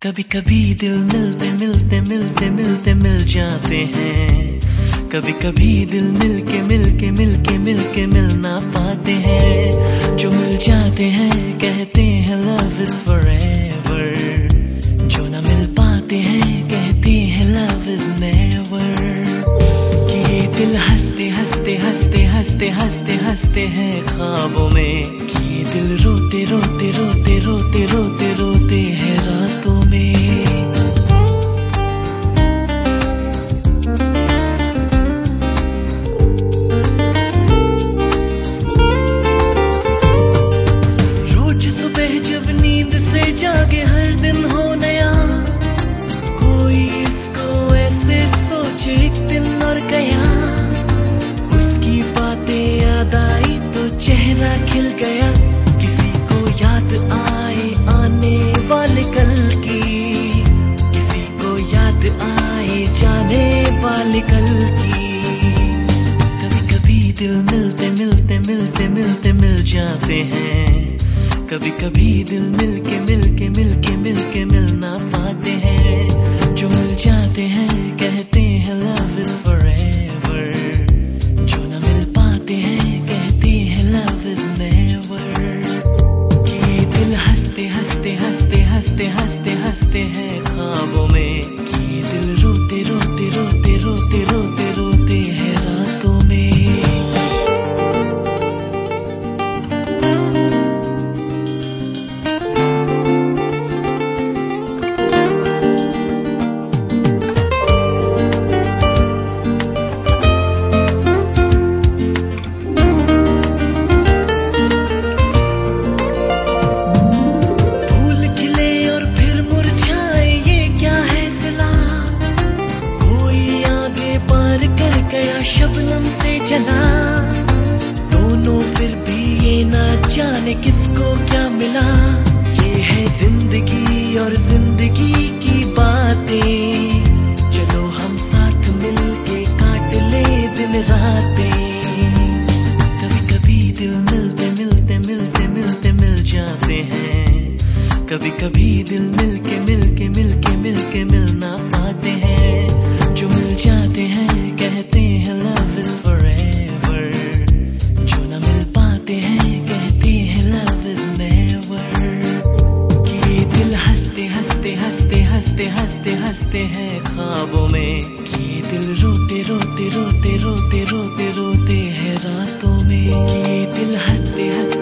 कभी कभी दिल मिलते मिलते मिलते मिलते मिल जाते हैं। कभी कभी दिल मिलके मिलके मिलके मिलके मिल ना पाते हैं। जो मिल जाते हैं कहते हैं लव इज फॉरएवर। जो ना मिल पाते हैं कहते हैं लव इज नेवर। कि ये दिल हंसते हंसते हंसते हंसते हंसते हंसते हैं ख्वाबों में। कि ये दिल रोते रोते रोते रोते रोते रोते हैं रातों में। रोज सुबह जब नींद से जागे हर दिन हो नया। कोई इसको ऐसे सोचे एक दिन और गया। उसकी बातें याद आई तो चेहरा खिल गया। किसी को याद आए आने वाले कल की। किसी को याद आए जाने वाले कल की। कभी कभी दिल मिलते मिलते मिलते मिलते मिल जाते हैं। कभी कभी दिल मिलके मिलके मिलके मिलके मिल ना पाते हैं। जो मिल जाते हैं कहते हैं लव इज फॉरएवर। जो ना मिल पाते हैं कहते हैं लव इज नेवर। कि ये दिल हंसते हंसते हंसते हंसते हंसते हंसते हैं ख्वाबों में। कि ये दिल रोते रोते रोते रोते रोते रोते हैं रातों में। शबनम से जला दोनों फिर भी ये ना जाने किसको क्या मिला। ये है जिंदगी और जिंदगी की बातें। चलो हम साथ मिलके काट ले दिन रातें। कभी कभी दिल मिलते मिलते मिलते मिलते मिल जाते हैं। कभी कभी दिल मिलके मिलके मिलके मिलके मिल ना पाते हैं। जो मिल जाते हैं कहते हैं लव इज फॉरएवर। जो ना मिल पाते हैं कहते हैं लव इज नेवर। कि ये दिल हंसते हंसते हंसते हंसते हंसते हंसते हैं ख्वाबों में। कि ये दिल रोते रोते रोते रोते रोते रोते हैं रातों में। कि ये दिल हंसते हंसते